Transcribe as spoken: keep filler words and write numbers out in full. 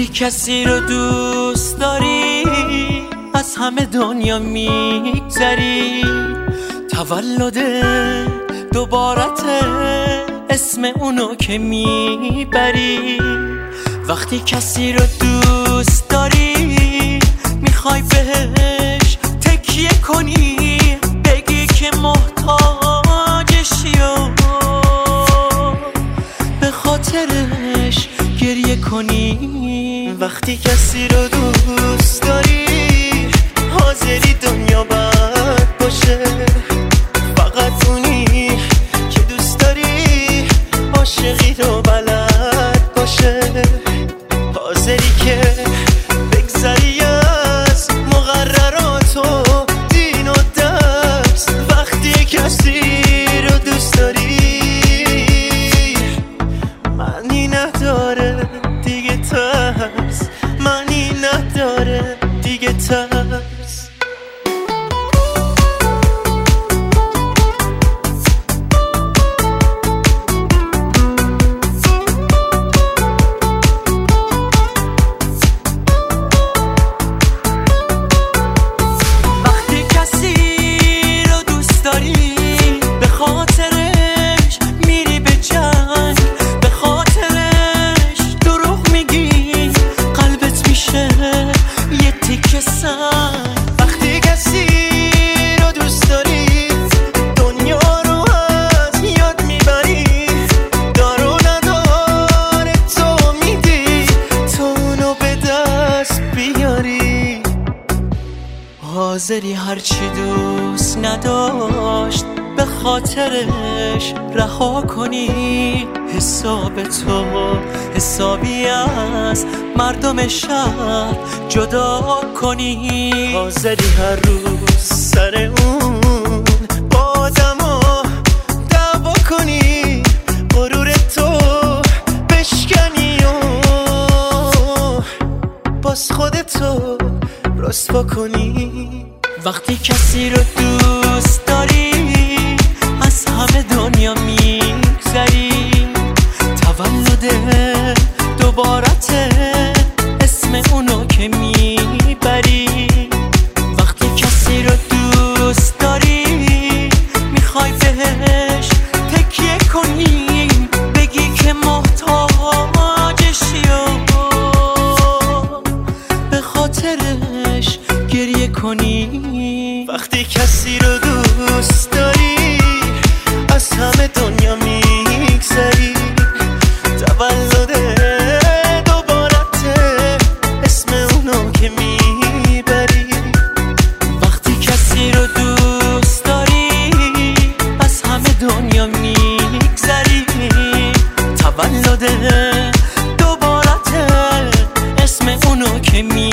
وقتی کسی رو دوست داری از همه دنیا میگذری، تولد دوبارته اسم اونو که میبری. وقتی کسی رو دوست داری میخوای بهش تکیه کنی، بگی که محتاجشی و به خاطرش گریه کنی. وقتی کسی رو دوست داری حاضری دنیا بد باشه، فقط اونی که دوست داری عاشقی رو بلد باشه، حاضری که بگذری از مقررات و دین و درس. وقتی کسی رو دوست داری معنی نداره دیگه ترس، معنی نداره دیگه ترس. وقتی کسی رو دوست داری دنیا رو از یاد میبری، دار و نداره تو میدی تو اونو به دست بیاری. حاضری هرچی دوست نداشت به خاطرش رها کنی، حساب تو حسابی از مردم شهر جدا کنی. حاضری هر روز سر اون با آدما دعوا کنی، غرور تو بشکنی و باز خودتو رسوا کنی. وقتی کسی رو دوست داری از همه دنیا میگذری، تولد دوبارته اسم اونو که میبری. وقتی کسی رو دوست داری میخوای بهش تکیه کنی، بگی که محتاجشی و به خاطرش گریه کنی. وقتی کسی رو دوست داری از همه دنیا میگذری، تولد دوبارته اسم اونو که میبری. وقتی کسی رو دوست داری از همه دنیا میگذری، تولد دوبارته اسم اونو که میبری.